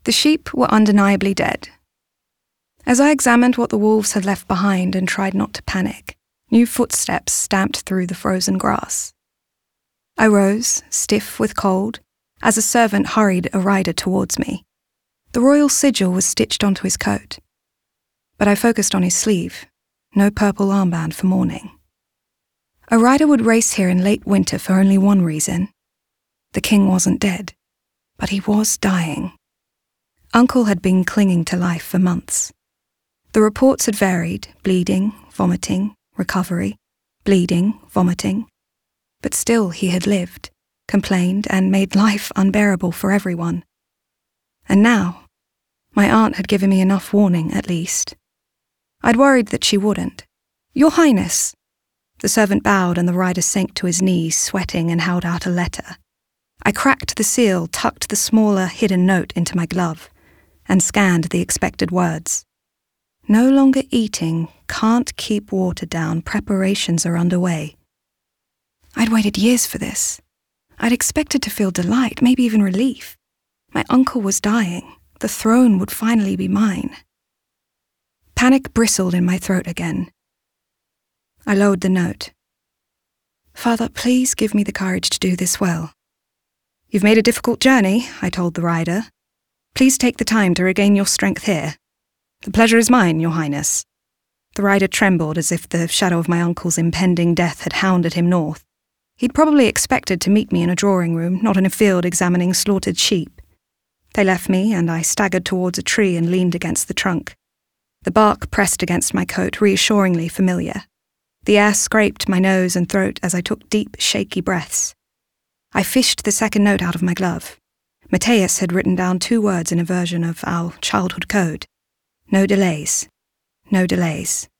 The sheep were undeniably dead. As I examined what the wolves had left behind and tried not to panic, new footsteps stamped through the frozen grass. I rose, stiff with cold, as a servant hurried a rider towards me. The royal sigil was stitched onto his coat, but I focused on his sleeve, no purple armband for mourning. A rider would race here in late winter for only one reason. The king wasn't dead, but he was dying. Uncle had been clinging to life for months. The reports had varied, bleeding, vomiting, recovery, bleeding, vomiting. But still he had lived, complained, and made life unbearable for everyone. And now, my aunt had given me enough warning, at least. I'd worried that she wouldn't. "Your Highness." The servant bowed and the rider sank to his knees, sweating, and held out a letter. I cracked the seal, tucked the smaller, hidden note into my glove, and scanned the expected words. No longer eating, can't keep water down, preparations are underway. I'd waited years for this. I'd expected to feel delight, maybe even relief. My uncle was dying. The throne would finally be mine. Panic bristled in my throat again. I lowered the note. "Father, please give me the courage to do this well." "You've made a difficult journey," I told the rider. "Please take the time to regain your strength here. The pleasure is mine, Your Highness." The rider trembled as if the shadow of my uncle's impending death had hounded him north. He'd probably expected to meet me in a drawing room, not in a field examining slaughtered sheep. They left me, and I staggered towards a tree and leaned against the trunk. The bark pressed against my coat, reassuringly familiar. The air scraped my nose and throat as I took deep, shaky breaths. I fished the second note out of my glove. Mateus had written down 2 words in a version of our childhood code. "No delays. No delays."